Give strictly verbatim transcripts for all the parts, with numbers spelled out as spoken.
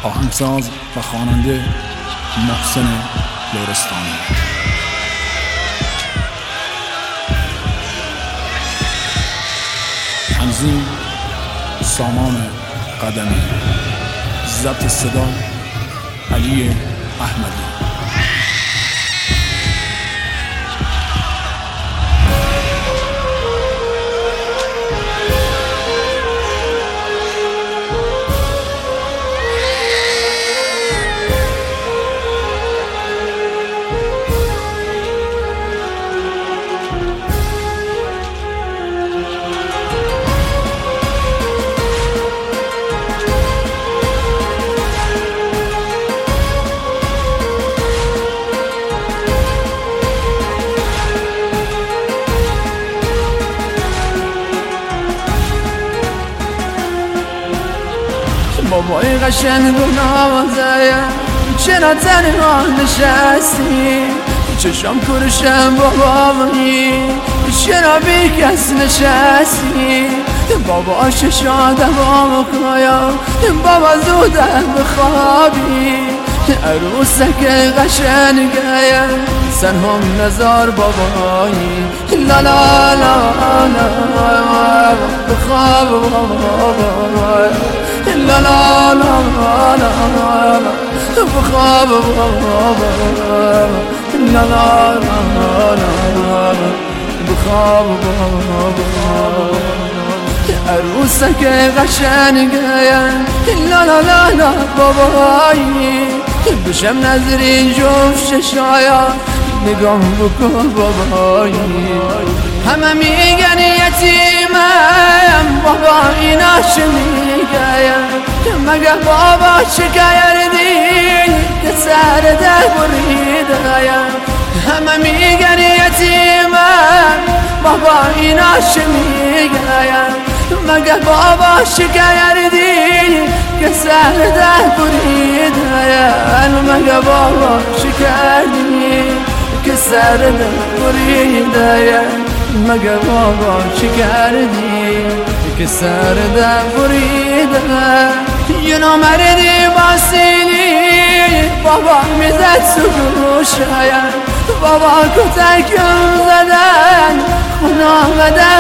آهنگساز و خواننده محسن لرستانی. تنظیم سامان قدمی. ضبط صدا علی احمدی. بابای قشنگ و نوازایم چرا تنها نشستی؟ چشم کرشم بابایی چرا بی کس نشستی؟ بابا ششا دوام کایا بابا زودم بخوابی عروسک قشنگایم سرهم نزار بابایی لا لا لا لا بخواب بابایی لا لا لا لا بخواب بابا لا لا لا لا بخواب بابا عروسک قشنگایم لا لا لا لا بابایی بشم نظری جفت ششایا نگاه بکن بابایی همه میگن یتیمم بابا اینا چه میگن مگه بابا چه کردی که سر ده بریدم همه میگن یتیمم بابا اینا چه میگن مگه بابا چه کردی که سر ده بریدم مگه بابا چه کردی که سر ده بریدم مگه بابا چی کردی که سر ده بریدم یه نامردی باسیلی بابا میزد سگوشایم بابا کتکم زدن خون آمده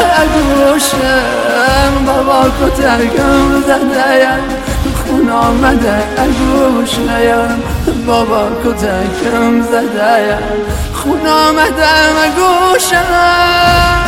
اگوشم بابا کتکم زدن خون آمده اگوشم بابا کتکم زدن خون آمده اگوشم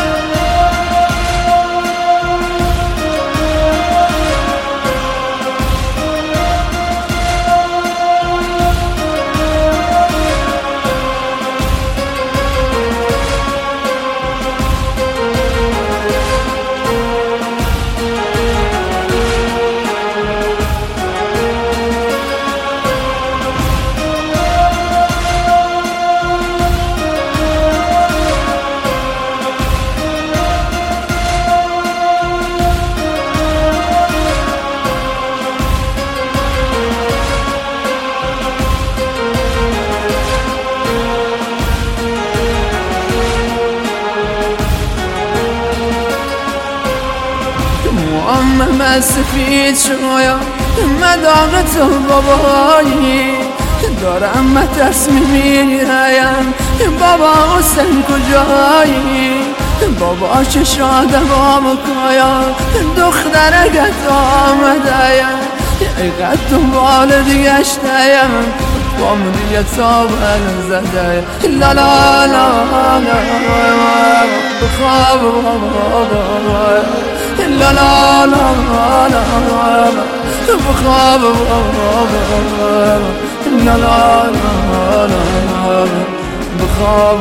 من سفید شویا مداغ تو بابایی دارم مترس میمیرم بابا حسین کجایی بابا چه شاده بابا کایا دختر گت آمدهیم ایقد دنبال دیگشتهیم بام دیگه تابل زده لا لا لا لا بخواب بابا لا لا لا لا بخواب بابا لا لا لا لا بخواب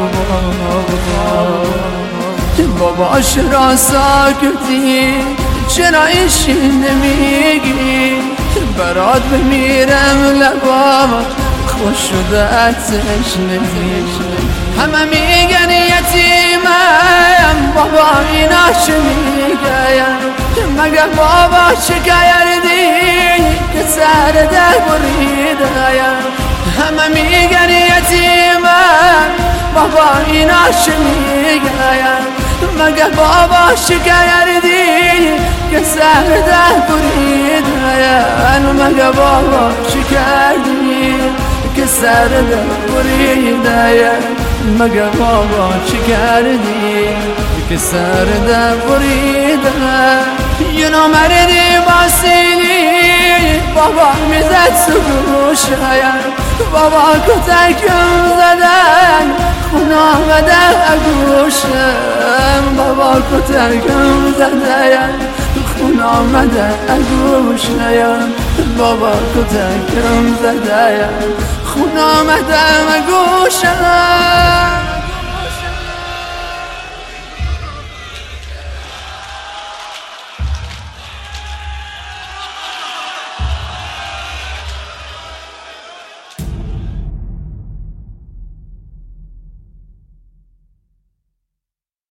بابا چرا ساکتی چرا ایشی نمیگی برات بمیرم لبام خوش شده اتش نمیشه همه میگن یتیمم بابا اینا چه میگن مگه بابا چه کردی که سر ده بریدم همه میگن یتیمم بابا اینا چه میگن مگه بابا چه کردی که سر ده بریدم مگه بابا چه کردی که سر دل بریده؟ مگه بابا چی کردی که سر دل بریده؟ یه نامردی باسیلی بابا میزد سروشه، بابا کتکم زدن خون آمده اگوشم، بابا کتکم زدن خون آمده اگوشم، بابا کتکم زدن خون آمده اگوشم.